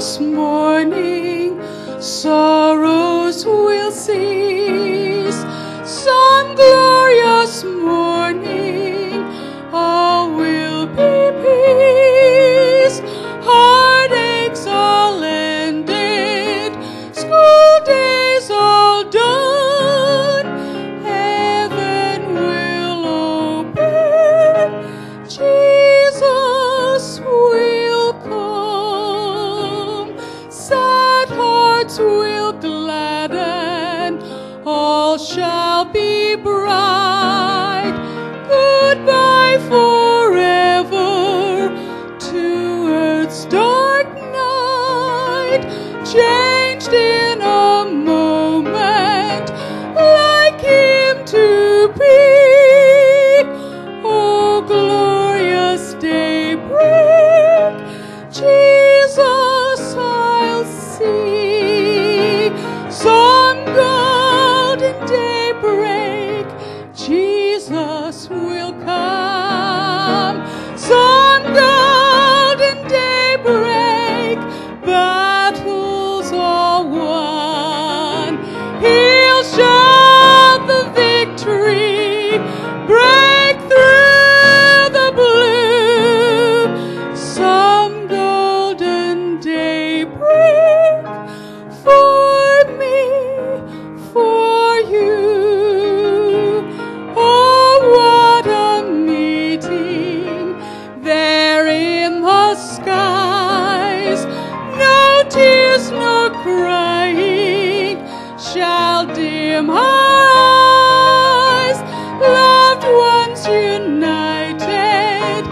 glorious morning, sorrows will cease. Some glorious morning, all will be peace. Heartaches all ended, school days all done, heaven will open, Jesus will come. Sad hearts will gladden, all shall be bright. Goodbye forever to earth's dark night, changed in a moment, like him to be. Oh, glorious daybreak, Jesus I'll see. Some golden daybreak, Jesus will come. Some golden daybreak, battles all won. He'll shout the victory, break through the blue. Some golden daybreak for me, for you. Oh, what a meeting there in the skies. No tears, no crying shall dim our eyes. Loved ones united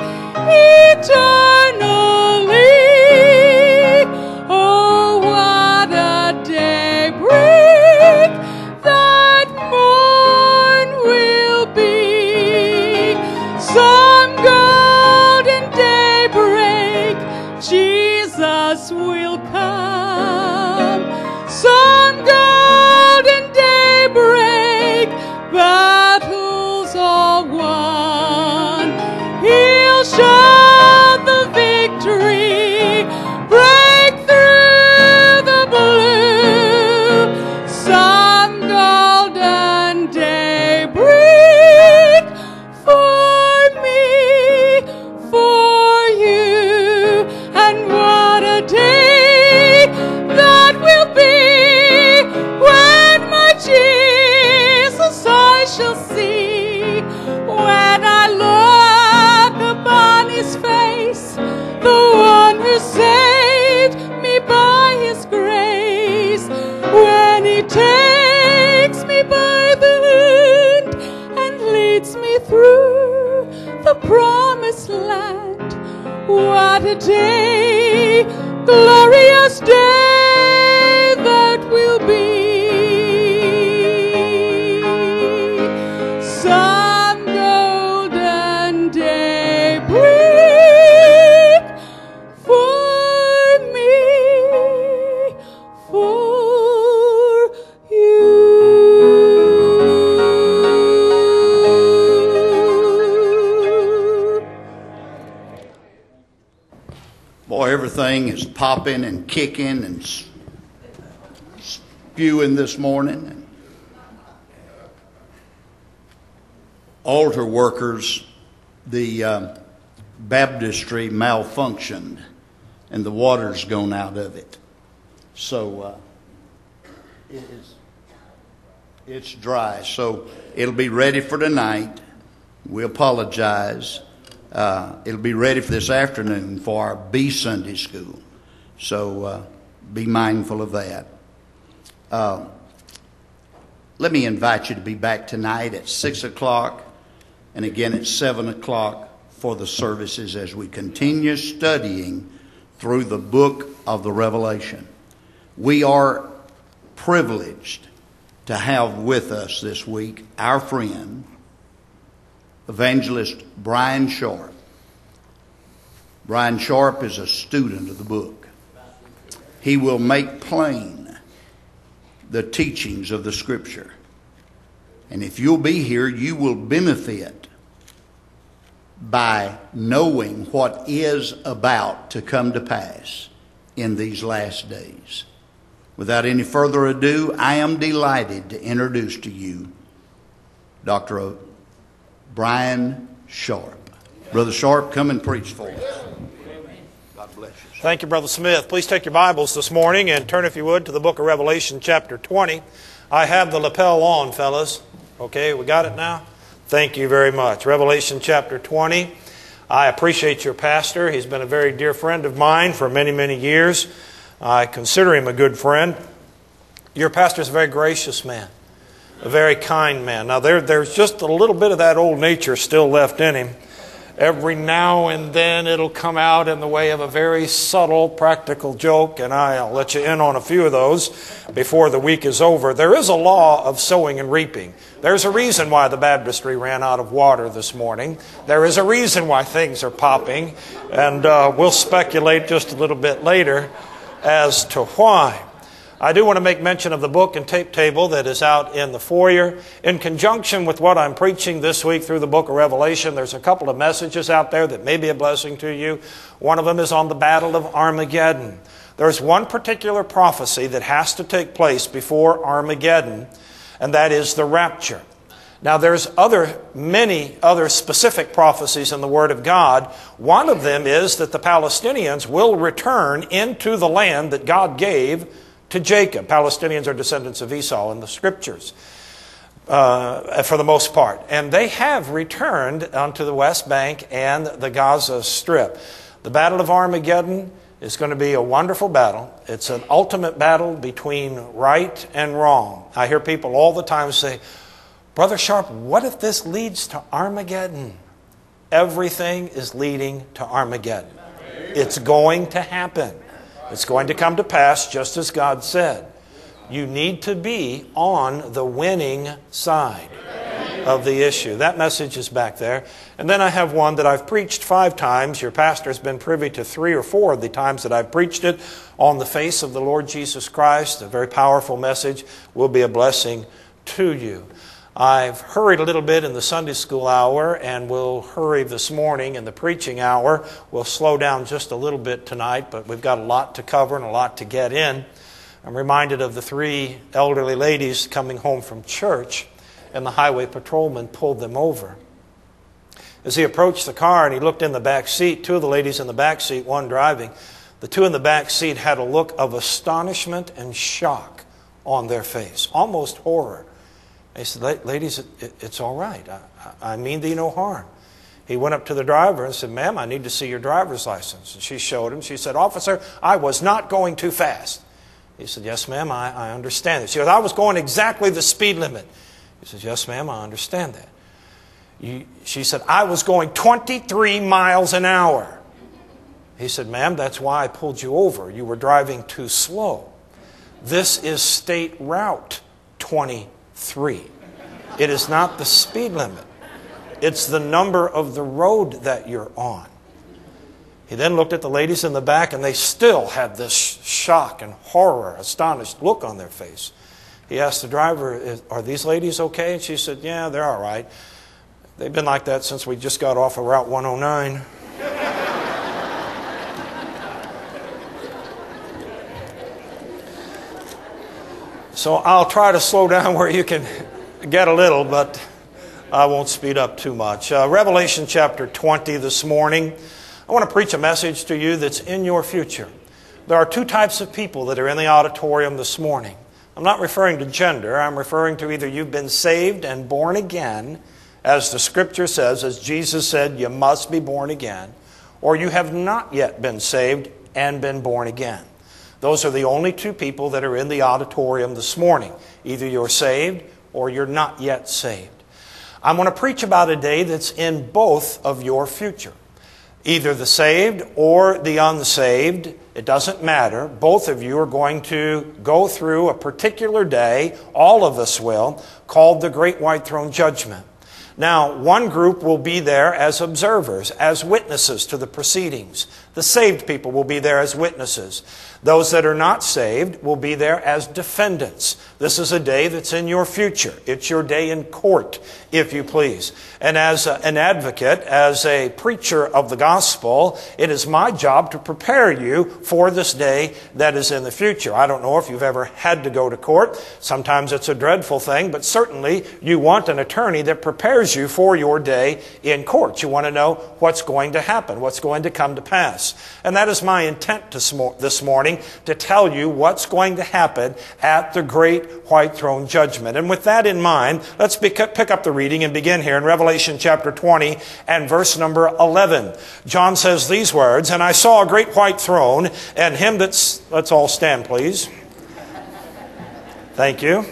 eternally. Oh, what a daybreak that morn will be. Some golden daybreak, Jesus will come. Some golden daybreak, battles all won. He'll shout the victory, break through the blue. Some golden daybreak for me, for you. And what a day that will be when my Jesus I shall see. When I look upon his face, the one who saved me by his grace. When he takes me by the hand and leads me through the promised land. What a day, glorious day that will be. Some golden daybreak for me, for you. Boy, everything is popping and kicking and spewing this morning. Altar workers, the baptistry malfunctioned and the water's gone out of it. So it's dry. So it'll be ready for tonight. We apologize. It'll be ready for this afternoon for our B Sunday school. So be mindful of that. Let me invite you to be back tonight at 6 o'clock and again at 7 o'clock for the services as we continue studying through the book of the Revelation. We are privileged to have with us this week our friend, Evangelist Brian Sharp. Brian Sharp is a student of the book. He will make plain the teachings of the Scripture. And if you'll be here, you will benefit by knowing what is about to come to pass in these last days. Without any further ado, I am delighted to introduce to you Dr. Brian Sharp. Brother Sharp, come and preach for us. God bless you. Thank you, Brother Smith. Please take your Bibles this morning and turn, if you would, to the book of Revelation chapter 20. I have the lapel on, fellas. Okay, we got it now? Thank you very much. Revelation chapter 20. I appreciate your pastor. He's been a very dear friend of mine for many, many years. I consider him a good friend. Your pastor is a very gracious man, a very kind man. Now, there's just a little bit of that old nature still left in him. Every now and then it'll come out in the way of a very subtle, practical joke, and I'll let you in on a few of those before the week is over. There is a law of sowing and reaping. There's a reason why the baptistry ran out of water this morning. There is a reason why things are popping, and we'll speculate just a little bit later as to why. I do want to make mention of the book and tape table that is out in the foyer. In conjunction with what I'm preaching this week through the book of Revelation, there's a couple of messages out there that may be a blessing to you. One of them is on the Battle of Armageddon. There's one particular prophecy that has to take place before Armageddon, and that is the rapture. Now, there's many other specific prophecies in the Word of God. One of them is that the Palestinians will return into the land that God gave to Jacob. Palestinians are descendants of Esau in the Scriptures, for the most part. And they have returned onto the West Bank and the Gaza Strip. The Battle of Armageddon is going to be a wonderful battle. It's an ultimate battle between right and wrong. I hear people all the time say, Brother Sharp, what if this leads to Armageddon? Everything is leading to Armageddon. It's going to happen. It's going to come to pass just as God said. You need to be on the winning side of the issue. That message is back there. And then I have one that I've preached 5 times. Your pastor has been privy to 3 or 4 of the times that I've preached it, on the face of the Lord Jesus Christ. A very powerful message, will be a blessing to you. I've hurried a little bit in the Sunday school hour, and we'll hurry this morning in the preaching hour. We'll slow down just a little bit tonight, but we've got a lot to cover and a lot to get in. I'm reminded of the 3 elderly ladies coming home from church, and the highway patrolman pulled them over. As he approached the car and he looked in the back seat, 2 of the ladies in the back seat, one driving, the 2 in the back seat had a look of astonishment and shock on their face, almost horror. He said, ladies, it's all right. I mean thee no harm. He went up to the driver and said, ma'am, I need to see your driver's license. And she showed him. She said, officer, I was not going too fast. He said, yes, ma'am, I understand that. She goes, I was going exactly the speed limit. He says, yes, ma'am, I understand that. She said, I was going 23 miles an hour. He said, ma'am, that's why I pulled you over. You were driving too slow. This is State Route 23. It is not the speed limit. It's the number of the road that you're on. He then looked at the ladies in the back, and they still had this shock and horror, astonished look on their face. He asked the driver, are these ladies okay? And she said, yeah, they're all right. They've been like that since we just got off of Route 109. So I'll try to slow down where you can get a little, but I won't speed up too much. Revelation chapter 20 this morning. I want to preach a message to you that's in your future. There are 2 types of people that are in the auditorium this morning. I'm not referring to gender. I'm referring to either you've been saved and born again, as the Scripture says, as Jesus said, you must be born again, or you have not yet been saved and been born again. Those are the only 2 people that are in the auditorium this morning. Either you're saved or you're not yet saved. I'm going to preach about a day that's in both of your future. Either the saved or the unsaved, it doesn't matter. Both of you are going to go through a particular day, all of us will, called the Great White Throne Judgment. Now, one group will be there as observers, as witnesses to the proceedings. The saved people will be there as witnesses. Those that are not saved will be there as defendants. This is a day that's in your future. It's your day in court, if you please. And as an advocate, as a preacher of the gospel, it is my job to prepare you for this day that is in the future. I don't know if you've ever had to go to court. Sometimes it's a dreadful thing, but certainly you want an attorney that prepares you for your day in court. You want to know what's going to happen, what's going to come to pass. And that is my intent this morning, to tell you what's going to happen at the great white throne judgment. And with that in mind, let's pick up the reading and begin here in Revelation chapter 20 and verse number 11. John says these words, "And I saw a great white throne, and him that's..." Let's all stand, please. Thank you.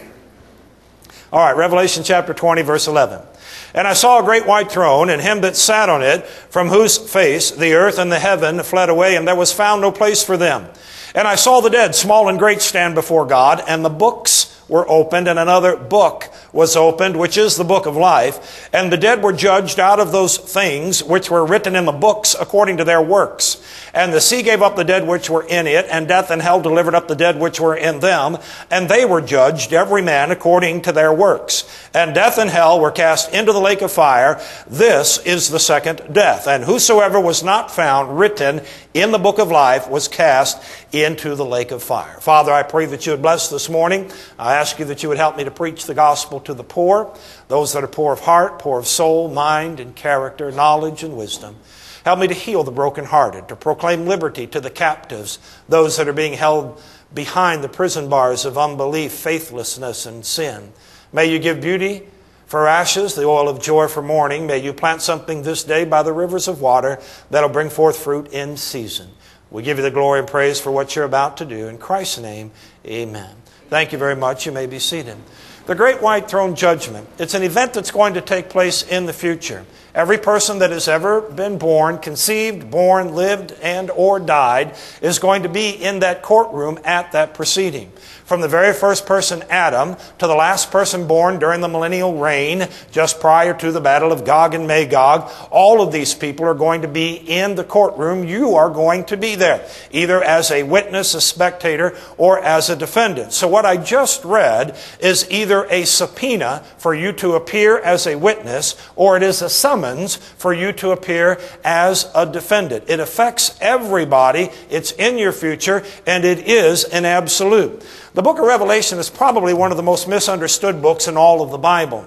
All right, Revelation chapter 20, verse 11. "And I saw a great white throne, and him that sat on it, from whose face the earth and the heaven fled away, and there was found no place for them. And I saw the dead, small and great, stand before God, and the books were opened, and another book was opened, which is the book of life. And the dead were judged out of those things which were written in the books according to their works. And the sea gave up the dead which were in it, and death and hell delivered up the dead which were in them. And they were judged, every man according to their works. And death and hell were cast into the lake of fire. This is the second death. And whosoever was not found written in the book of life was cast into the lake of fire." Father, I pray that you would bless this morning. I ask you that you would help me to preach the gospel to the poor, those that are poor of heart, poor of soul, mind, and character, knowledge, and wisdom. Help me to heal the brokenhearted, to proclaim liberty to the captives, those that are being held behind the prison bars of unbelief, faithlessness, and sin. May you give beauty for ashes, the oil of joy for mourning. May you plant something this day by the rivers of water that'll bring forth fruit in season. We give you the glory and praise for what you're about to do. In Christ's name, amen. Thank you very much. You may be seated. The Great White Throne Judgment. It's an event that's going to take place in the future. Every person that has ever been born, conceived, born, lived, and or died is going to be in that courtroom at that proceeding. From the very first person, Adam, to the last person born during the millennial reign, just prior to the battle of Gog and Magog, all of these people are going to be in the courtroom. You are going to be there, either as a witness, a spectator, or as a defendant. So what I just read is either a subpoena for you to appear as a witness, or it is a summons for you to appear as a defendant. It affects everybody. It's in your future, and it is an absolute. The book of Revelation is probably one of the most misunderstood books in all of the Bible.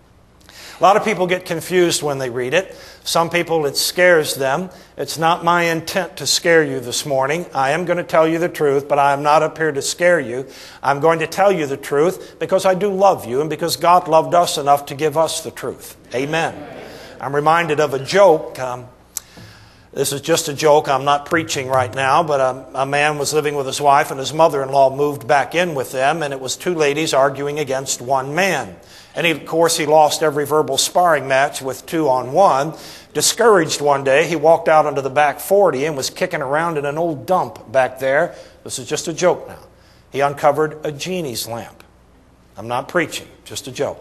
A lot of people get confused when they read it. Some people, it scares them. It's not my intent to scare you this morning. I am going to tell you the truth, but I am not up here to scare you. I'm going to tell you the truth because I do love you and because God loved us enough to give us the truth. Amen. I'm reminded of a joke. This is just a joke. I'm not preaching right now, but a man was living with his wife and his mother-in-law moved back in with them, and it was two ladies arguing against one man. And of course, he lost every verbal sparring match with 2-on-1. Discouraged one day, he walked out onto the back 40 and was kicking around in an old dump back there. This is just a joke now. He uncovered a genie's lamp. I'm not preaching, just a joke.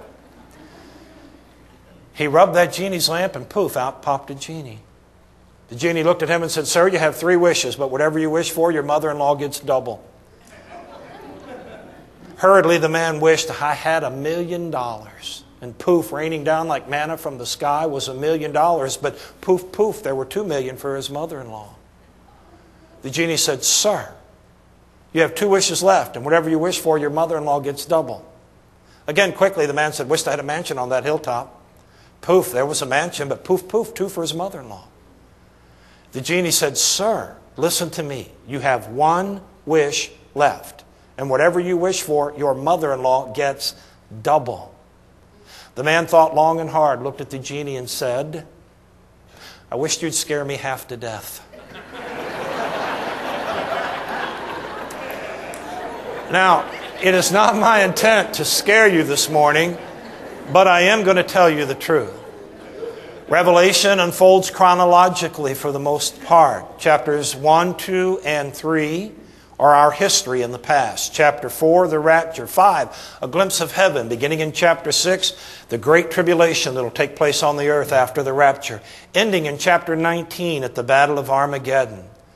He rubbed that genie's lamp and poof, out popped a genie. The genie looked at him and said, "Sir, you have 3 wishes, but whatever you wish for, your mother-in-law gets double." Hurriedly, the man wished, "I had $1 million. And poof, raining down like manna from the sky was $1 million. But poof, poof, there were $2 million for his mother-in-law. The genie said, "Sir, you have 2 wishes left, and whatever you wish for, your mother-in-law gets double." Again, quickly, the man said, "Wished I had a mansion on that hilltop." Poof, there was a mansion, but poof, poof, 2 for his mother-in-law. The genie said, "Sir, listen to me. You have 1 wish left. And whatever you wish for, your mother-in-law gets double." The man thought long and hard, looked at the genie and said, "I wished you'd scare me half to death." Now, it is not my intent to scare you this morning, but I am going to tell you the truth. Revelation unfolds chronologically for the most part. Chapters 1, 2, and 3 are our history in the past. Chapter 4, the rapture. 5, a glimpse of heaven. Beginning in chapter 6, the great tribulation that will take place on the earth after the rapture. Ending in chapter 19 at the Battle of Armageddon.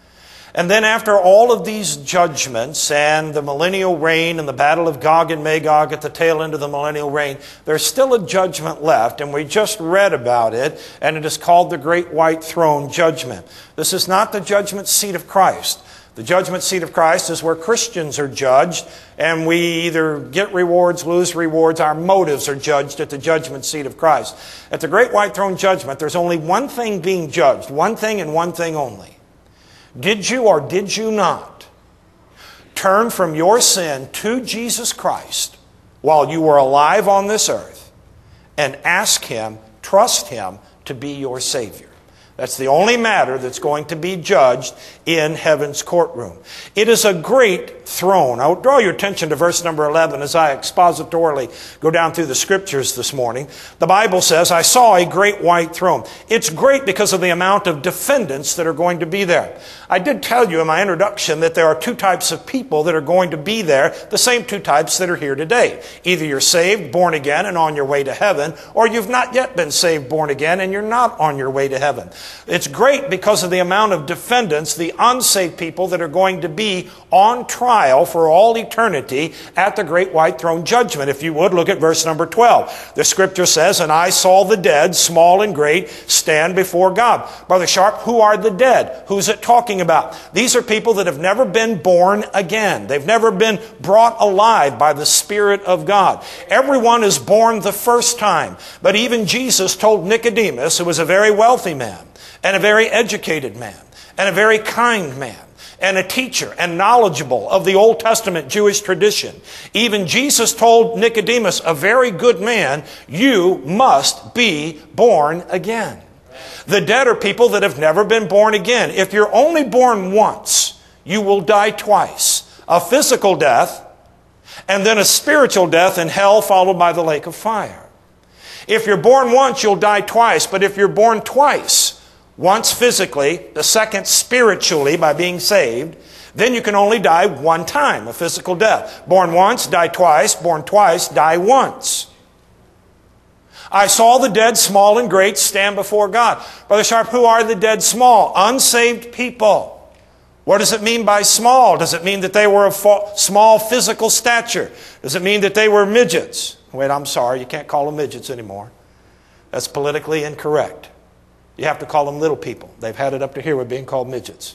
And then after all of these judgments and the millennial reign and the battle of Gog and Magog at the tail end of the millennial reign, there's still a judgment left, and we just read about it, and it is called the Great White Throne Judgment. This is not the judgment seat of Christ. The judgment seat of Christ is where Christians are judged, and we either get rewards, lose rewards. Our motives are judged at the judgment seat of Christ. At the Great White Throne Judgment, there's only one thing being judged, one thing and one thing only. Did you or did you not turn from your sin to Jesus Christ while you were alive on this earth and ask Him, trust Him to be your Savior? That's the only matter that's going to be judged in heaven's courtroom. It is a great throne. I will draw your attention to verse number 11 as I expositorily go down through the Scriptures this morning. The Bible says, I saw a great white throne. It's great because of the amount of defendants that are going to be there. I did tell you in my introduction that there are two types of people that are going to be there, the same two types that are here today. Either you're saved, born again, and on your way to heaven, or you've not yet been saved, born again, and you're not on your way to heaven. It's great because of the amount of defendants, the unsaved people that are going to be on trial for all eternity at the Great White Throne Judgment. If you would, look at verse number 12. The Scripture says, and I saw the dead, small and great, stand before God. Brother Sharp, who are the dead? Who's it talking about? These are people that have never been born again. They've never been brought alive by the Spirit of God. Everyone is born the first time. But even Jesus told Nicodemus, who was a very wealthy man, and a very educated man, and a very kind man, and a teacher, and knowledgeable of the Old Testament Jewish tradition. Even Jesus told Nicodemus, a very good man, you must be born again. The dead are people that have never been born again. If you're only born once, you will die twice. A physical death, and then a spiritual death in hell followed by the lake of fire. If you're born once, you'll die twice. But if you're born twice, once physically, the second spiritually by being saved, then you can only die one time, a physical death. Born once, die twice. Born twice, die once. I saw the dead, small and great, stand before God. Brother Sharp, who are the dead small? Unsaved people. What does it mean by small? Does it mean that they were of small physical stature? Does it mean that they were midgets? Wait, I'm sorry, you can't call them midgets anymore. That's politically incorrect. You have to call them little people. They've had it up to here with being called midgets.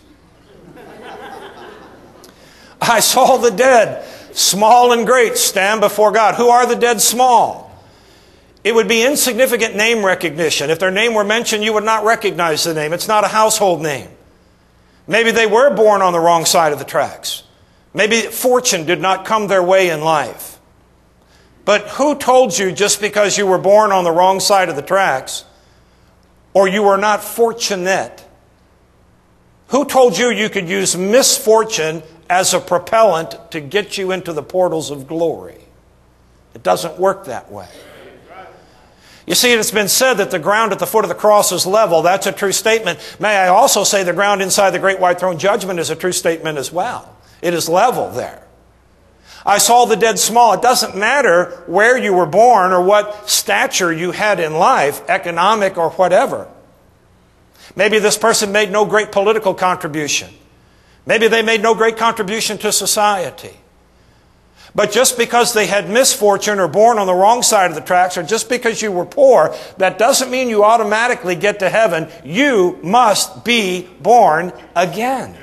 I saw the dead, small and great, stand before God. Who are the dead small? It would be insignificant name recognition. If their name were mentioned, you would not recognize the name. It's not a household name. Maybe they were born on the wrong side of the tracks. Maybe fortune did not come their way in life. But who told you just because you were born on the wrong side of the tracks, or you were not fortunate? Who told you you could use misfortune as a propellant to get you into the portals of glory? It doesn't work that way. You see, it's been said that the ground at the foot of the cross is level. That's a true statement. May I also say the ground inside the Great White Throne Judgment is a true statement as well. It is level there. I saw the dead small. It doesn't matter where you were born or what stature you had in life, economic or whatever. Maybe this person made no great political contribution. Maybe they made no great contribution to society. But just because they had misfortune or born on the wrong side of the tracks, or just because you were poor, that doesn't mean you automatically get to heaven. You must be born again.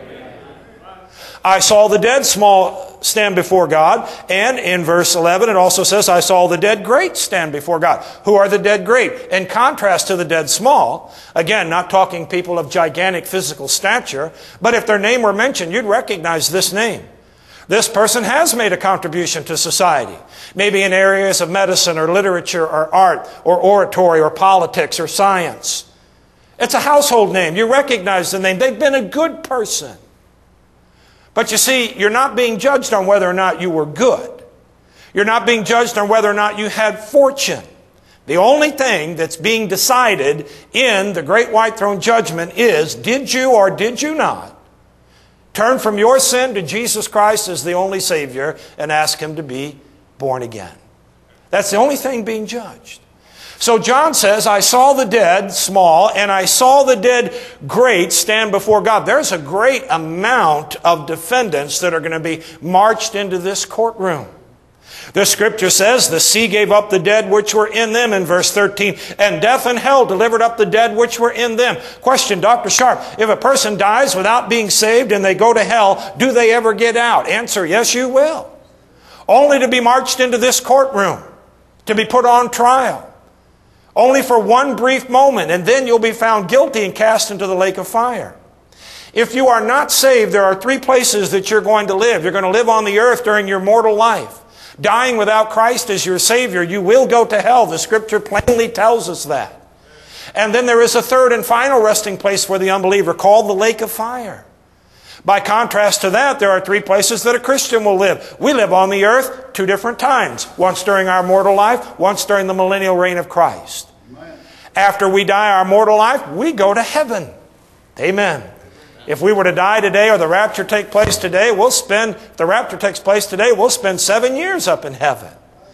I saw the dead small stand before God. And in verse 11 it also says, I saw the dead great stand before God. Who are the dead great? In contrast to the dead small, again, not talking people of gigantic physical stature, but if their name were mentioned, you'd recognize this name. This person has made a contribution to society, maybe in areas of medicine or literature or art or oratory or politics or science. It's a household name. You recognize the name. They've been a good person. But you see, you're not being judged on whether or not you were good. You're not being judged on whether or not you had fortune. The only thing that's being decided in the Great White Throne Judgment is, did you or did you not turn from your sin to Jesus Christ as the only Savior and ask Him to be born again? That's the only thing being judged. So John says, I saw the dead, small, and I saw the dead, great, stand before God. There's a great amount of defendants that are going to be marched into this courtroom. The scripture says, the sea gave up the dead which were in them, in verse 13, and death and hell delivered up the dead which were in them. Question, Dr. Sharp, if a person dies without being saved and they go to hell, do they ever get out? Answer, yes, you will. Only to be marched into this courtroom, to be put on trial. Only for one brief moment, and then you'll be found guilty and cast into the lake of fire. If you are not saved, there are three places that you're going to live. You're going to live on the earth during your mortal life. Dying without Christ as your Savior, you will go to hell. The Scripture plainly tells us that. And then there is a third and final resting place for the unbeliever called the lake of fire. By contrast to that, there are three places that a Christian will live. We live on the earth two different times. Once during our mortal life, once during the millennial reign of Christ. Amen. After we die our mortal life, we go to heaven. Amen. If we were to die today or the rapture take place today, we'll spend 7 years up in heaven.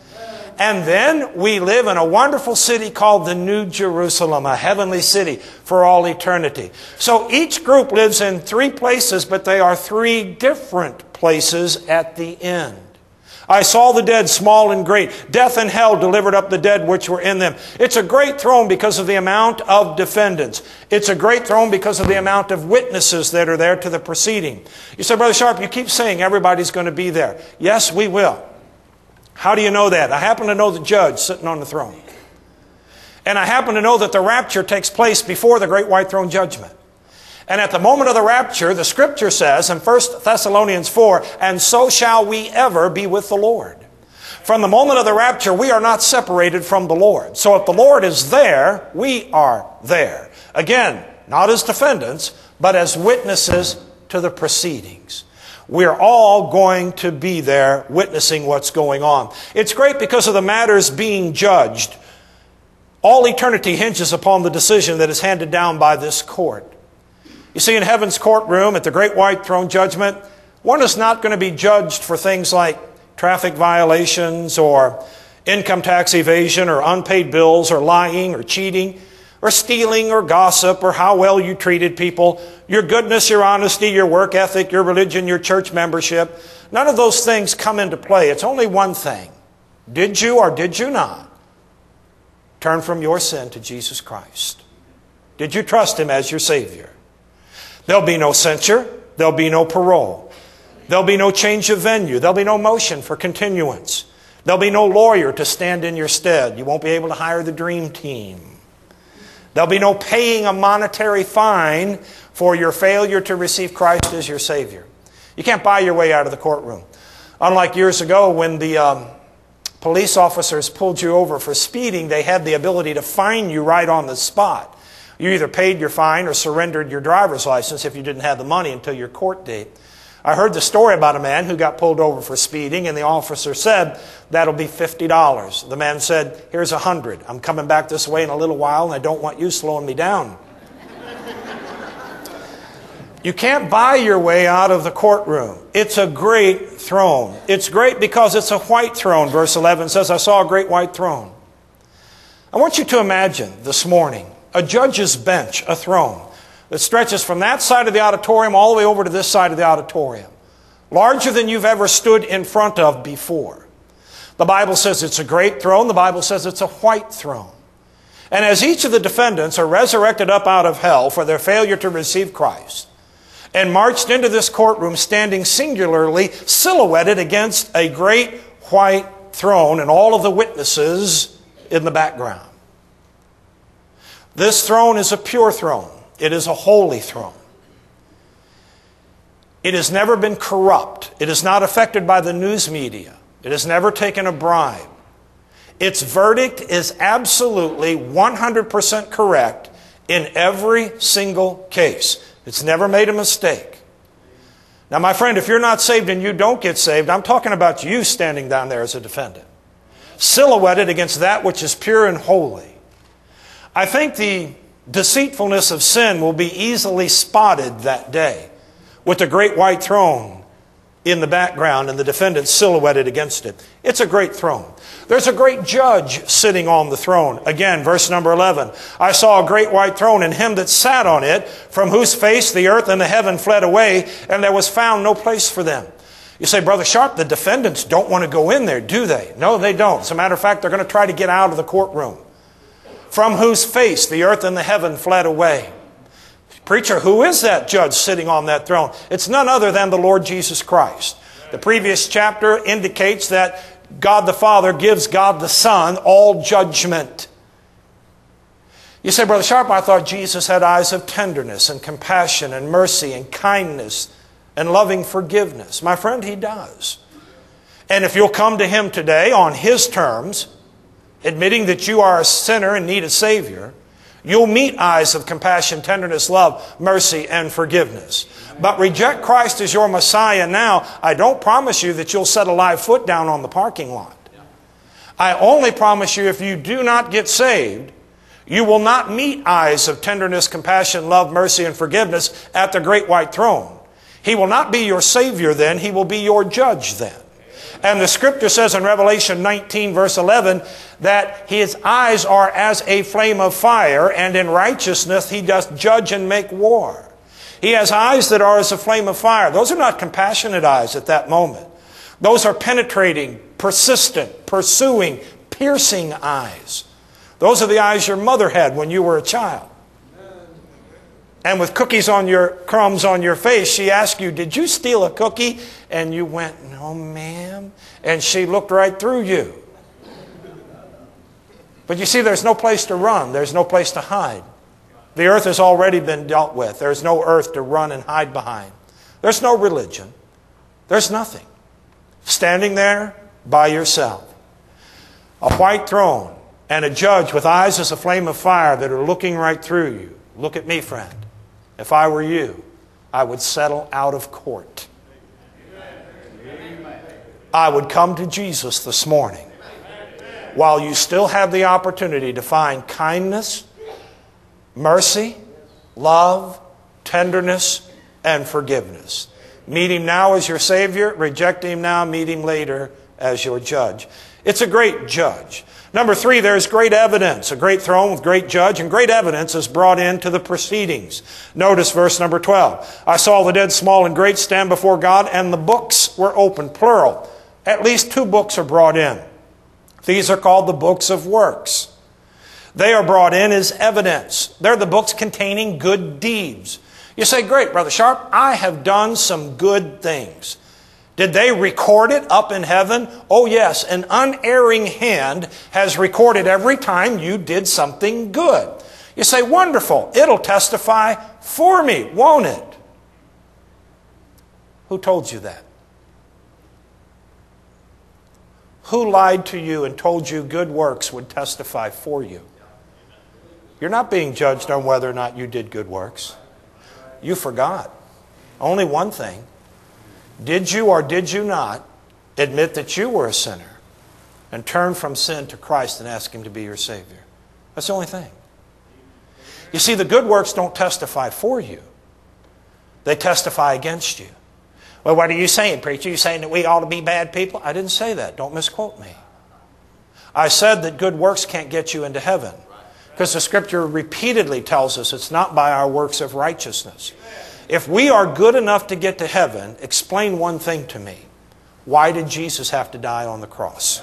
And then we live in a wonderful city called the New Jerusalem, a heavenly city for all eternity. So each group lives in three places, but they are three different places at the end. I saw the dead, small and great. Death and hell delivered up the dead which were in them. It's a great throne because of the amount of defendants. It's a great throne because of the amount of witnesses that are there to the proceeding. You say, Brother Sharp, you keep saying everybody's going to be there. Yes, we will. How do you know that? I happen to know the judge sitting on the throne. And I happen to know that the rapture takes place before the great white throne judgment. And at the moment of the rapture, the Scripture says in 1 Thessalonians 4, and so shall we ever be with the Lord. From the moment of the rapture, we are not separated from the Lord. So if the Lord is there, we are there. Again, not as defendants, but as witnesses to the proceedings. We're all going to be there witnessing what's going on. It's great because of the matters being judged. All eternity hinges upon the decision that is handed down by this court. You see, in heaven's courtroom at the great white throne judgment, one is not going to be judged for things like traffic violations or income tax evasion or unpaid bills or lying or cheating or stealing or gossip or how well you treated people, your goodness, your honesty, your work ethic, your religion, your church membership. None of those things come into play. It's only one thing. Did you or did you not turn from your sin to Jesus Christ? Did you trust Him as your Savior? There'll be no censure. There'll be no parole. There'll be no change of venue. There'll be no motion for continuance. There'll be no lawyer to stand in your stead. You won't be able to hire the dream team. There'll be no paying a monetary fine for your failure to receive Christ as your Savior. You can't buy your way out of the courtroom. Unlike years ago when the police officers pulled you over for speeding, they had the ability to fine you right on the spot. You either paid your fine or surrendered your driver's license if you didn't have the money until your court date. I heard the story about a man who got pulled over for speeding, and the officer said, that'll be $50. The man said, here's $100. I'm coming back this way in a little while, and I don't want you slowing me down. You can't buy your way out of the courtroom. It's a great throne. It's great because it's a white throne. Verse 11 says, I saw a great white throne. I want you to imagine this morning a judge's bench, a throne, that stretches from that side of the auditorium all the way over to this side of the auditorium. Larger than you've ever stood in front of before. The Bible says it's a great throne. The Bible says it's a white throne. And as each of the defendants are resurrected up out of hell for their failure to receive Christ, and marched into this courtroom standing singularly silhouetted against a great white throne and all of the witnesses in the background. This throne is a pure throne. It is a holy throne. It has never been corrupt. It is not affected by the news media. It has never taken a bribe. Its verdict is absolutely 100% correct in every single case. It's never made a mistake. Now, my friend, if you're not saved and you don't get saved, I'm talking about you standing down there as a defendant, silhouetted against that which is pure and holy. I think the deceitfulness of sin will be easily spotted that day with the great white throne in the background and the defendant silhouetted against it. It's a great throne. There's a great judge sitting on the throne. Again, verse number 11. I saw a great white throne and him that sat on it, from whose face the earth and the heaven fled away, and there was found no place for them. You say, Brother Sharp, the defendants don't want to go in there, do they? No, they don't. As a matter of fact, they're going to try to get out of the courtroom. From whose face the earth and the heaven fled away. Preacher, who is that judge sitting on that throne? It's none other than the Lord Jesus Christ. The previous chapter indicates that God the Father gives God the Son all judgment. You say, Brother Sharp, I thought Jesus had eyes of tenderness and compassion and mercy and kindness and loving forgiveness. My friend, He does. And if you'll come to Him today on His terms, admitting that you are a sinner and need a Savior, you'll meet eyes of compassion, tenderness, love, mercy, and forgiveness. But reject Christ as your Messiah now, I don't promise you that you'll set a live foot down on the parking lot. I only promise you if you do not get saved, you will not meet eyes of tenderness, compassion, love, mercy, and forgiveness at the great white throne. He will not be your Savior then, He will be your judge then. And the Scripture says in Revelation 19 verse 11 that His eyes are as a flame of fire, and in righteousness He doth judge and make war. He has eyes that are as a flame of fire. Those are not compassionate eyes at that moment. Those are penetrating, persistent, pursuing, piercing eyes. Those are the eyes your mother had when you were a child. And with crumbs on your face, she asked you, did you steal a cookie? And you went, no, ma'am. And she looked right through you. But you see, there's no place to run. There's no place to hide. The earth has already been dealt with. There's no earth to run and hide behind. There's no religion. There's nothing. Standing there by yourself. A white throne and a judge with eyes as a flame of fire that are looking right through you. Look at me, friend. If I were you, I would settle out of court. I would come to Jesus this morning while you still have the opportunity to find kindness, mercy, love, tenderness, and forgiveness. Meet Him now as your Savior. Reject Him now. Meet Him later as your judge. It's a great judge. Number 3, there's great evidence. A great throne with great judge, and great evidence is brought into the proceedings. Notice verse number 12. I saw the dead, small and great, stand before God, and the books were opened, plural. At least 2 books are brought in. These are called the books of works. They are brought in as evidence. They're the books containing good deeds. You say, great, Brother Sharp, I have done some good things. Did they record it up in heaven? Oh yes, an unerring hand has recorded every time you did something good. You say, wonderful, it'll testify for me, won't it? Who told you that? Who lied to you and told you good works would testify for you? You're not being judged on whether or not you did good works. You forgot. Only one thing. Did you or did you not admit that you were a sinner and turn from sin to Christ and ask Him to be your Savior? That's the only thing. You see, the good works don't testify for you. They testify against you. Well, what are you saying, preacher? Are you saying that we ought to be bad people? I didn't say that. Don't misquote me. I said that good works can't get you into heaven, because the Scripture repeatedly tells us it's not by our works of righteousness. If we are good enough to get to heaven, explain one thing to me. Why did Jesus have to die on the cross?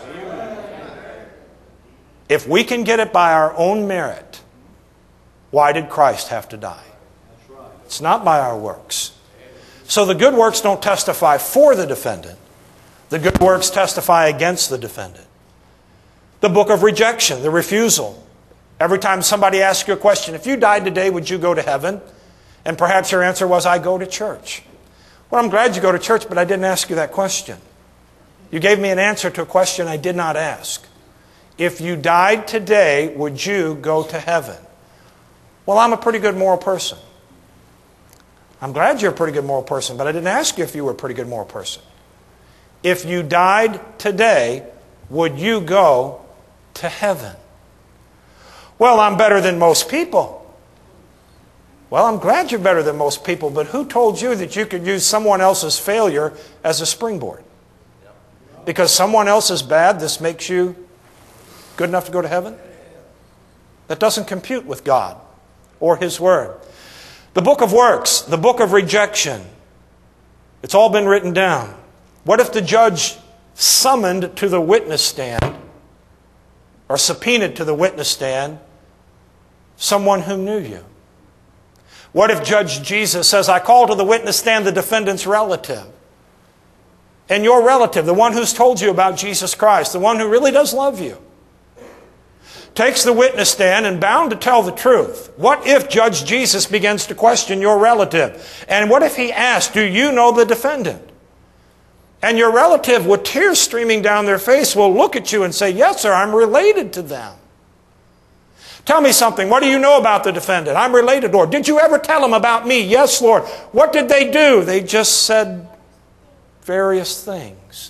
If we can get it by our own merit, why did Christ have to die? It's not by our works. So the good works don't testify for the defendant. The good works testify against the defendant. The book of rejection, the refusal. Every time somebody asks you a question, if you died today, would you go to heaven? And perhaps your answer was, I go to church. Well, I'm glad you go to church, but I didn't ask you that question. You gave me an answer to a question I did not ask. If you died today, would you go to heaven? Well, I'm a pretty good moral person. I'm glad you're a pretty good moral person, but I didn't ask you if you were a pretty good moral person. If you died today, would you go to heaven? Well, I'm better than most people. Well, I'm glad you're better than most people, but who told you that you could use someone else's failure as a springboard? Because someone else is bad, this makes you good enough to go to heaven? That doesn't compute with God or His Word. The book of works, the book of rejection, it's all been written down. What if the judge summoned to the witness stand or subpoenaed to the witness stand someone who knew you? What if Judge Jesus says, I call to the witness stand the defendant's relative? And your relative, the one who's told you about Jesus Christ, the one who really does love you, takes the witness stand and bound to tell the truth. What if Judge Jesus begins to question your relative? And what if he asks, do you know the defendant? And your relative, with tears streaming down their face, will look at you and say, yes, sir, I'm related to them. Tell me something. What do you know about the defendant? I'm related, Lord. Did you ever tell them about me? Yes, Lord. What did they do? They just said various things.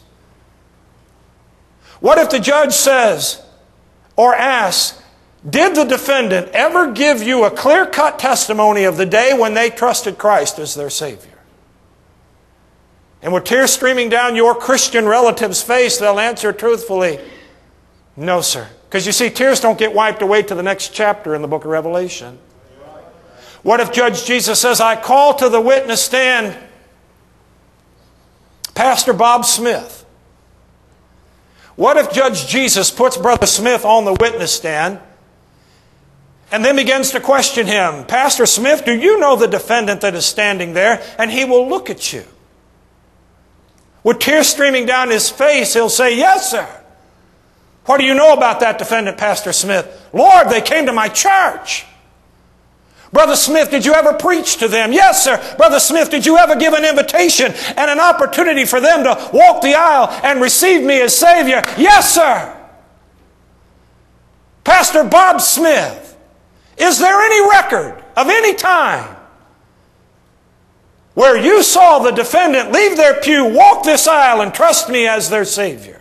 What if the judge says or asks, did the defendant ever give you a clear-cut testimony of the day when they trusted Christ as their Savior? And with tears streaming down your Christian relative's face, they'll answer truthfully, no, sir. Because you see, tears don't get wiped away to the next chapter in the book of Revelation. What if Judge Jesus says, I call to the witness stand Pastor Bob Smith? What if Judge Jesus puts Brother Smith on the witness stand and then begins to question him? Pastor Smith, do you know the defendant that is standing there? And he will look at you. With tears streaming down his face, he'll say, yes, sir. What do you know about that defendant, Pastor Smith? Lord, they came to my church. Brother Smith, did you ever preach to them? Yes, sir. Brother Smith, did you ever give an invitation and an opportunity for them to walk the aisle and receive me as Savior? Yes, sir. Pastor Bob Smith, is there any record of any time where you saw the defendant leave their pew, walk this aisle, and trust me as their Savior?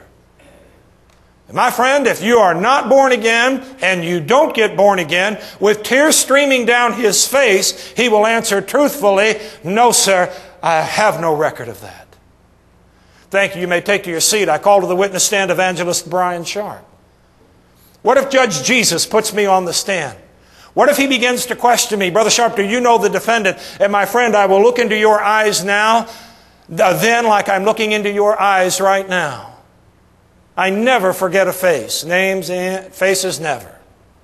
My friend, if you are not born again and you don't get born again, with tears streaming down his face, he will answer truthfully, no, sir, I have no record of that. Thank you. You may take to your seat. I call to the witness stand Evangelist Brian Sharp. What if Judge Jesus puts me on the stand? What if he begins to question me? Brother Sharp, do you know the defendant? And my friend, I will look into your eyes now, then like I'm looking into your eyes right now. I never forget a face. Names and faces never.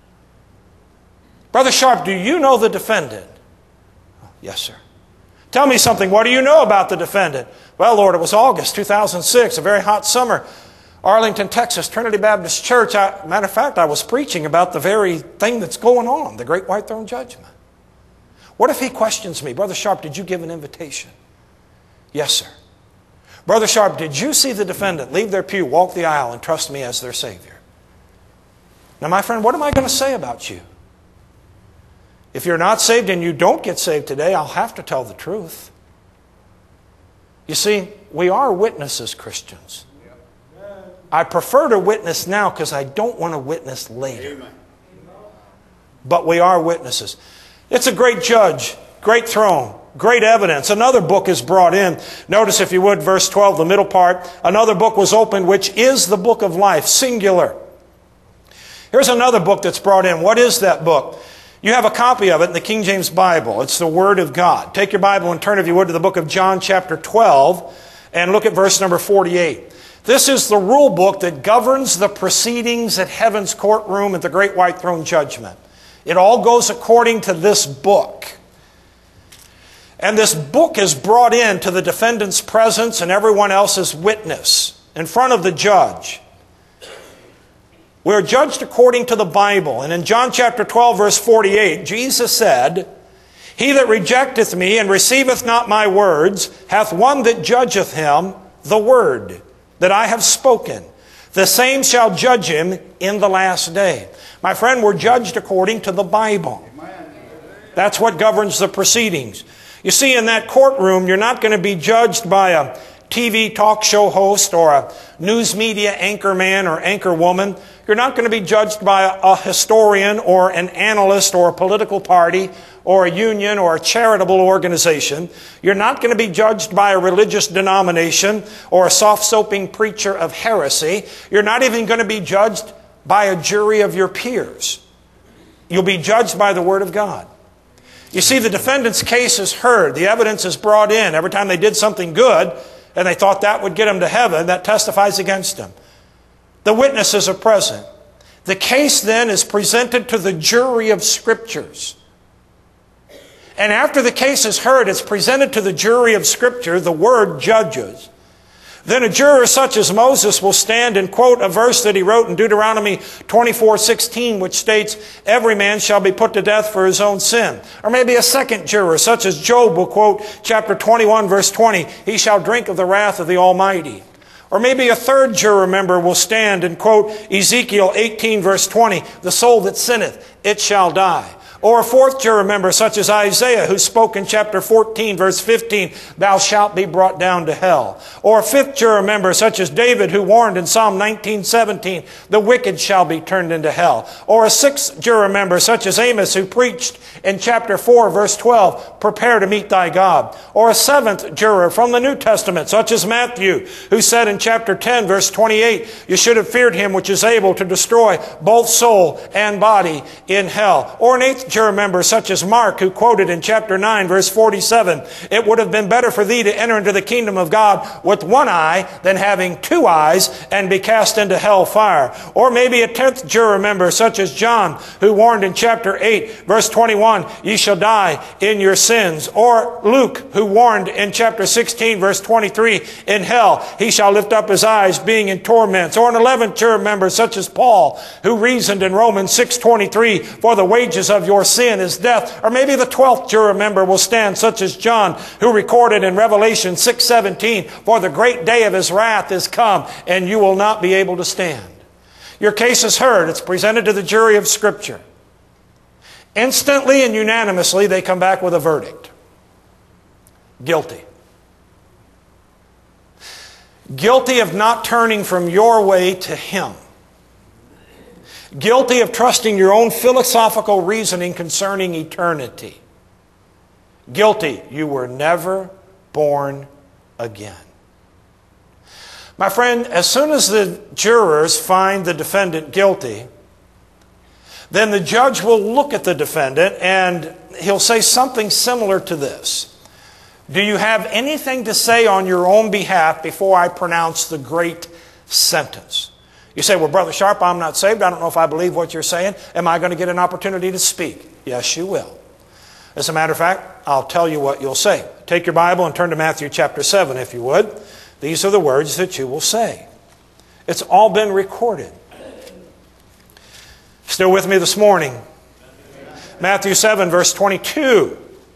Brother Sharp, do you know the defendant? Yes, sir. Tell me something. What do you know about the defendant? Well, Lord, it was August 2006, a very hot summer. Arlington, Texas, Trinity Baptist Church. Matter of fact, I was preaching about the very thing that's going on, the Great White Throne Judgment. What if he questions me? Brother Sharp, did you give an invitation? Yes, sir. Brother Sharp, did you see the defendant leave their pew, walk the aisle, and trust me as their Savior? Now, my friend, what am I going to say about you? If you're not saved and you don't get saved today, I'll have to tell the truth. You see, we are witnesses, Christians. I prefer to witness now because I don't want to witness later. But we are witnesses. It's a great judge, great throne, great evidence. Another book is brought in. Notice, if you would, verse 12, the middle part. Another book was opened, which is the book of life, singular. Here's another book that's brought in. What is that book? You have a copy of it in the King James Bible. It's the Word of God. Take your Bible and turn, if you would, to the book of John chapter 12 and look at verse number 48. This is the rule book that governs the proceedings at heaven's courtroom at the Great White Throne Judgment. It all goes according to this book. And this book is brought into the defendant's presence and everyone else's witness in front of the judge. We're judged according to the Bible. And in John chapter 12, verse 48, Jesus said, He that rejecteth me and receiveth not my words hath one that judgeth him, the word that I have spoken. The same shall judge him in the last day. My friend, we're judged according to the Bible. That's what governs the proceedings. You see, in that courtroom, you're not going to be judged by a TV talk show host or a news media anchorman or anchorwoman. You're not going to be judged by a historian or an analyst or a political party or a union or a charitable organization. You're not going to be judged by a religious denomination or a soft-soaping preacher of heresy. You're not even going to be judged by a jury of your peers. You'll be judged by the Word of God. You see, the defendant's case is heard. The evidence is brought in. Every time they did something good and they thought that would get them to heaven, that testifies against them. The witnesses are present. The case then is presented to the jury of Scriptures. And after the case is heard, it's presented to the jury of Scripture, the Word judges. Then a juror such as Moses will stand and quote a verse that he wrote in Deuteronomy 24:16, which states, "Every man shall be put to death for his own sin." Or maybe a second juror, such as Job, will quote chapter 21, verse 20, "He shall drink of the wrath of the Almighty." Or maybe a third juror member will stand and quote Ezekiel 18, verse 20, "The soul that sinneth, it shall die." Or a fourth juror member, such as Isaiah, who spoke in chapter 14, verse 15, "Thou shalt be brought down to hell." Or a fifth juror member, such as David, who warned in Psalm 19:17, "The wicked shall be turned into hell." Or a sixth juror member, such as Amos, who preached in chapter 4, verse 12, "Prepare to meet thy God." Or a seventh juror from the New Testament, such as Matthew, who said in chapter 10, verse 28, "You should have feared him which is able to destroy both soul and body in hell." Or an eighth juror member, such as Mark, who quoted in chapter 9, verse 47, "It would have been better for thee to enter into the kingdom of God with one eye than having two eyes and be cast into hell fire." Or maybe a 10th juror member, such as John, who warned in chapter 8, verse 21, "Ye shall die in your sins." Or Luke, who warned in chapter 16, verse 23, "In hell he shall lift up his eyes, being in torments." Or an 11th juror member, such as Paul, who reasoned in Romans 6:23, "For the wages of your sin is death." Or maybe the 12th juror member will stand, such as John, who recorded in Revelation 6:17, "For the great day of his wrath is come, and you will not be able to stand." Your case is heard. It's presented to the jury of Scripture. Instantly and unanimously, they come back with a verdict. Guilty. Guilty of not turning from your way to Him. Guilty of trusting your own philosophical reasoning concerning eternity. Guilty, you were never born again. My friend, as soon as the jurors find the defendant guilty, then the judge will look at the defendant and he'll say something similar to this. "Do you have anything to say on your own behalf before I pronounce the great sentence?" You say, "Well, Brother Sharp, I'm not saved. I don't know if I believe what you're saying. Am I going to get an opportunity to speak?" Yes, you will. As a matter of fact, I'll tell you what you'll say. Take your Bible and turn to Matthew chapter 7, if you would. These are the words that you will say. It's all been recorded. Still with me this morning? Matthew 7, verse 22.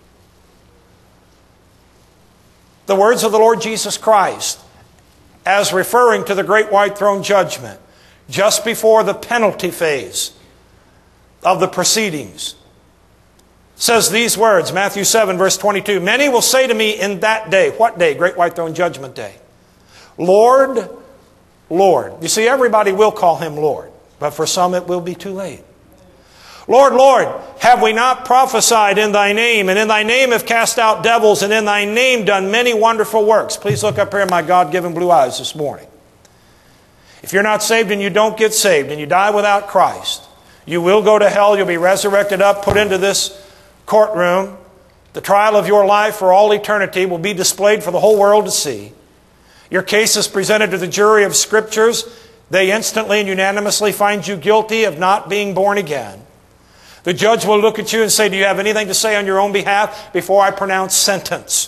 The words of the Lord Jesus Christ, as referring to the great white throne judgment, just before the penalty phase of the proceedings, says these words, Matthew 7, verse 22, "Many will say to me in that day," what day? Great white throne judgment day. "Lord, Lord." You see, everybody will call Him Lord, but for some it will be too late. "Lord, Lord, have we not prophesied in Thy name, and in Thy name have cast out devils, and in Thy name done many wonderful works?" Please look up here in my God-given blue eyes this morning. If you're not saved and you don't get saved and you die without Christ, you will go to hell. You'll be resurrected up, put into this courtroom. The trial of your life for all eternity will be displayed for the whole world to see. Your case is presented to the jury of Scriptures. They instantly and unanimously find you guilty of not being born again. The judge will look at you and say, "Do you have anything to say on your own behalf before I pronounce sentence?"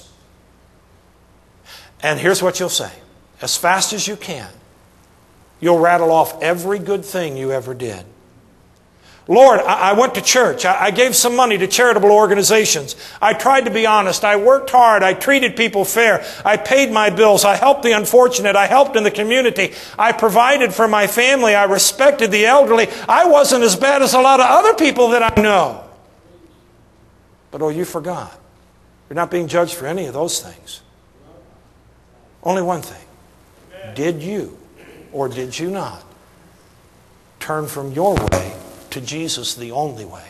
And here's what you'll say. As fast as you can, you'll rattle off every good thing you ever did. "Lord, I went to church. I gave some money to charitable organizations. I tried to be honest. I worked hard. I treated people fair. I paid my bills. I helped the unfortunate. I helped in the community. I provided for my family. I respected the elderly. I wasn't as bad as a lot of other people that I know." But oh, you forgot. You're not being judged for any of those things. Only one thing. Did you or did you not turn from your way to Jesus, the only way?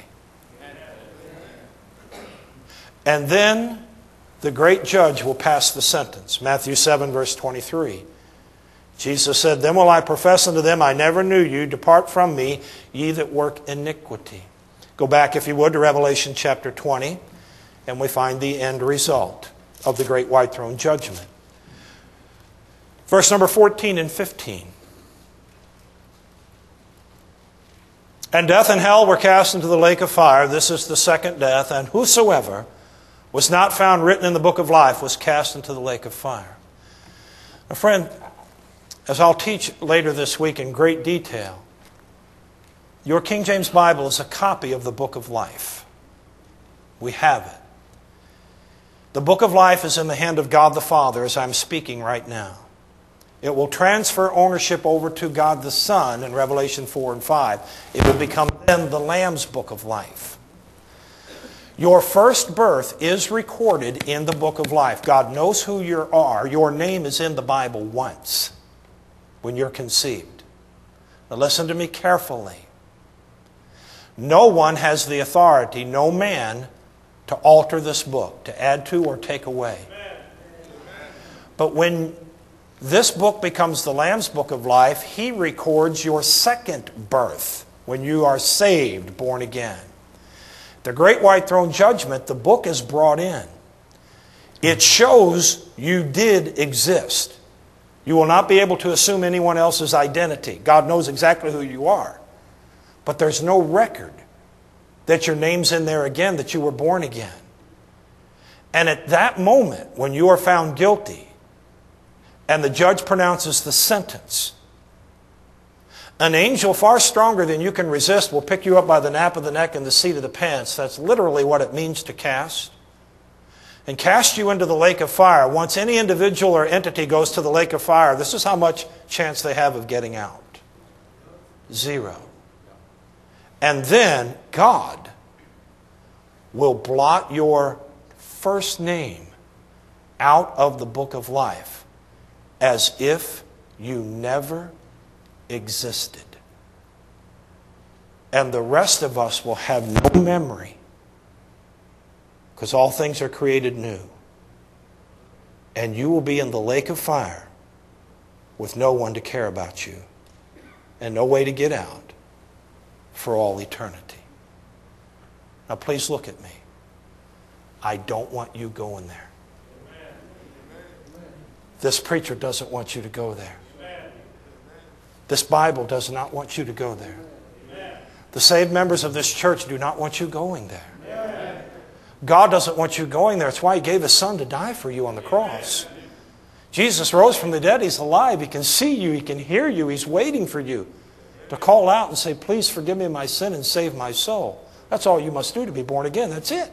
And then the great judge will pass the sentence. Matthew 7, verse 23. Jesus said, "Then will I profess unto them, I never knew you. Depart from me, ye that work iniquity." Go back, if you would, to Revelation chapter 20, and we find the end result of the great white throne judgment. Verse number 14 and 15. "And death and hell were cast into the lake of fire." This is the second death. "And whosoever was not found written in the book of life was cast into the lake of fire." Now, friend, as I'll teach later this week in great detail, your King James Bible is a copy of the book of life. We have it. The book of life is in the hand of God the Father as I'm speaking right now. It will transfer ownership over to God the Son in Revelation 4 and 5. It will become then the Lamb's book of life. Your first birth is recorded in the book of life. God knows who you are. Your name is in the Bible once when you're conceived. Now listen to me carefully. No one has the authority, no man, to alter this book, to add to or take away. But when this book becomes the Lamb's book of life, He records your second birth when you are saved, born again. The great white throne judgment, the book is brought in. It shows you did exist. You will not be able to assume anyone else's identity. God knows exactly who you are. But there's no record that your name's in there again, that you were born again. And at that moment, when you are found guilty, and the judge pronounces the sentence, an angel far stronger than you can resist will pick you up by the nape of the neck and the seat of the pants. That's literally what it means to cast. And cast you into the lake of fire. Once any individual or entity goes to the lake of fire, this is how much chance they have of getting out. 0. And then God will blot your first name out of the book of life as if you never existed. And the rest of us will have no memory, because all things are created new. And you will be in the lake of fire with no one to care about you and no way to get out for all eternity. Now please look at me. I don't want you going there. This preacher doesn't want you to go there. This Bible does not want you to go there. The saved members of this church do not want you going there. God doesn't want you going there. It's why He gave His Son to die for you on the cross. Jesus rose from the dead. He's alive. He can see you. He can hear you. He's waiting for you to call out and say, "Please forgive me my sin and save my soul." That's all you must do to be born again. That's it.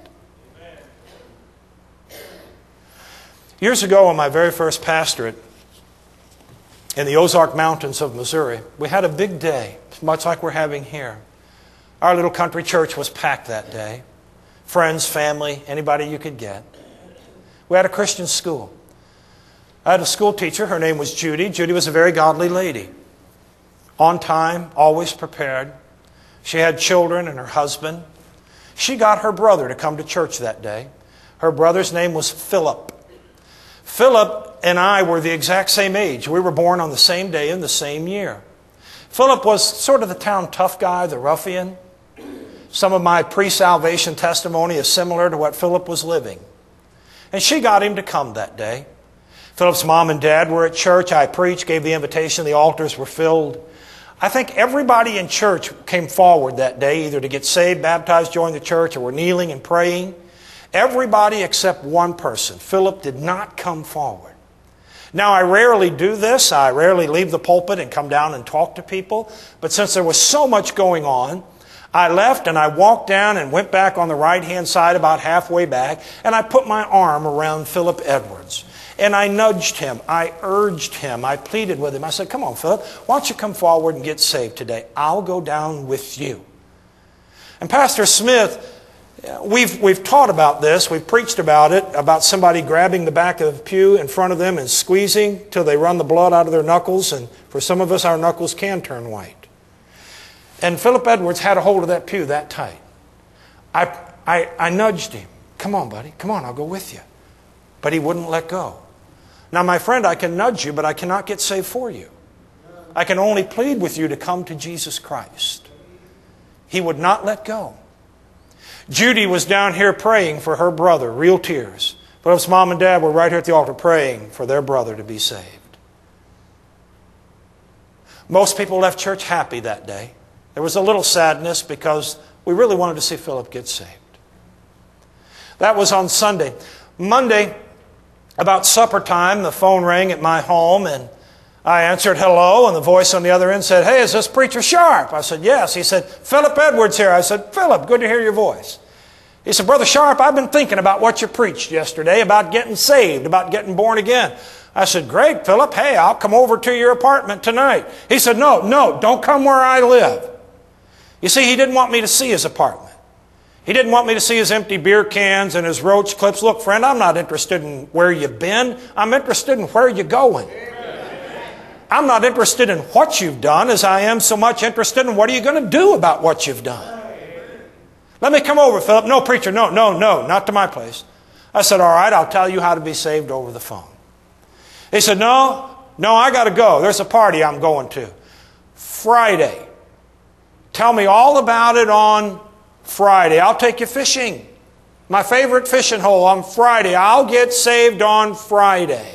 Years ago, on my very first pastorate in the Ozark Mountains of Missouri, we had a big day, much like we're having here. Our little country church was packed that day. Friends, family, anybody you could get. We had a Christian school. I had a school teacher. Her name was Judy. Judy was a very godly lady. On time, always prepared. She had children and her husband. She got her brother to come to church that day. Her brother's name was Philip. Philip and I were the exact same age. We were born on the same day in the same year. Philip was sort of the town tough guy, the ruffian. Some of my pre-salvation testimony is similar to what Philip was living. And she got him to come that day. Philip's mom and dad were at church. I preached, gave the invitation. The altars were filled. I think everybody in church came forward that day, either to get saved, baptized, join the church, or were kneeling and praying. Everybody except one person. Philip did not come forward. Now, I rarely do this. I rarely leave the pulpit and come down and talk to people. But since there was so much going on, I left and I walked down and went back on the right-hand side about halfway back, and I put my arm around Philip Edwards. And I nudged him. I urged him. I pleaded with him. I said, "Come on, Philip, why don't you come forward and get saved today? I'll go down with you." And Pastor Smith We've taught about this. We've preached about it, about somebody grabbing the back of the pew in front of them and squeezing till they run the blood out of their knuckles. And for some of us, our knuckles can turn white. And Philip Edwards had a hold of that pew that tight. I nudged him. Come on, buddy. Come on, I'll go with you. But he wouldn't let go. Now, my friend, I can nudge you, but I cannot get saved for you. I can only plead with you to come to Jesus Christ. He would not let go. Judy was down here praying for her brother, real tears. Philip's mom and dad were right here at the altar praying for their brother to be saved. Most people left church happy that day. There was a little sadness because we really wanted to see Philip get saved. That was on Sunday. Monday, about supper time, the phone rang at my home and I answered hello, and the voice on the other end said, "Hey, is this Preacher Sharp?" I said, "Yes." He said, "Philip Edwards here." I said, "Philip, good to hear your voice." He said, "Brother Sharp, I've been thinking about what you preached yesterday, about getting saved, about getting born again." I said, "Great, Philip. Hey, I'll come over to your apartment tonight." He said, No, don't come where I live." You see, he didn't want me to see his apartment. He didn't want me to see his empty beer cans and his roach clips. Look, friend, I'm not interested in where you've been. I'm interested in where you're going. I'm not interested in what you've done as I am so much interested in what are you going to do about what you've done. "Let me come over, Philip." "No, preacher, no, not to my place." I said, "All right, I'll tell you how to be saved over the phone." He said, No, I got to go. There's a party I'm going to. Friday. Tell me all about it on Friday. I'll take you fishing. My favorite fishing hole on Friday. I'll get saved on Friday.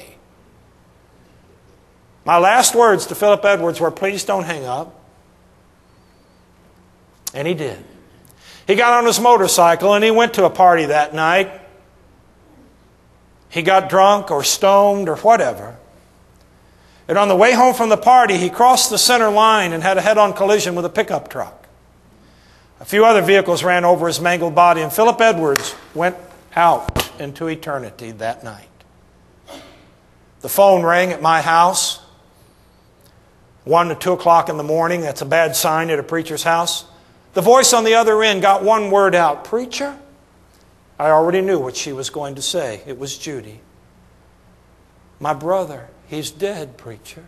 My last words to Philip Edwards were, "Please don't hang up." And he did. He got on his motorcycle and he went to a party that night. He got drunk or stoned or whatever. And on the way home from the party, he crossed the center line and had a head-on collision with a pickup truck. A few other vehicles ran over his mangled body, and Philip Edwards went out into eternity that night. The phone rang at my house. 1 to 2 o'clock in the morning. That's a bad sign at a preacher's house. The voice on the other end got one word out, "Preacher?" I already knew what she was going to say. It was Judy. "My brother, he's dead, preacher."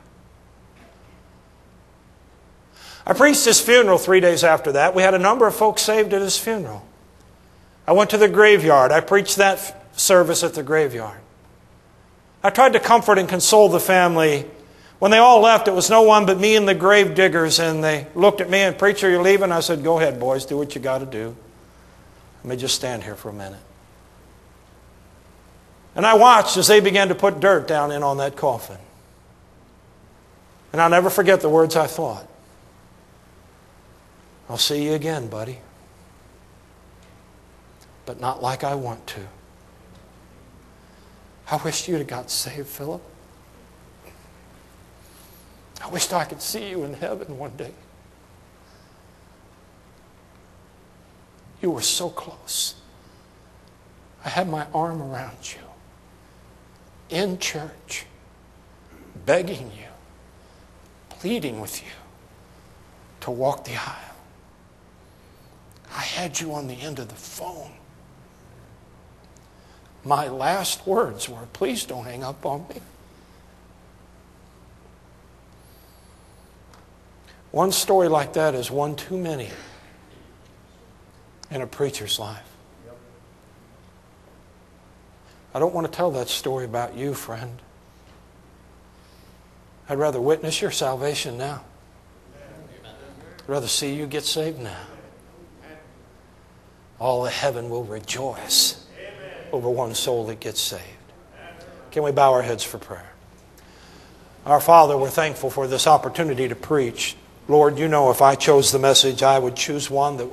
I preached his funeral 3 days after that. We had a number of folks saved at his funeral. I went to the graveyard. I preached that service at the graveyard. I tried to comfort and console the family. When they all left, it was no one but me and the grave diggers, and they looked at me and, "Preacher, you're leaving?" I said, "Go ahead, boys, do what you got to do. Let me just stand here for a minute." And I watched as they began to put dirt down in on that coffin. And I'll never forget the words I thought. "I'll see you again, buddy. But not like I want to. I wish you'd have got saved, Philip. I wished I could see you in heaven one day. You were so close. I had my arm around you in church, begging you, pleading with you to walk the aisle. I had you on the end of the phone. My last words were, "Please don't hang up on me." One story like that is one too many in a preacher's life. I don't want to tell that story about you, friend. I'd rather witness your salvation now. I'd rather see you get saved now. All of heaven will rejoice over one soul that gets saved. Can we bow our heads for prayer? Our Father, we're thankful for this opportunity to preach. Lord, you know if I chose the message, I would choose one that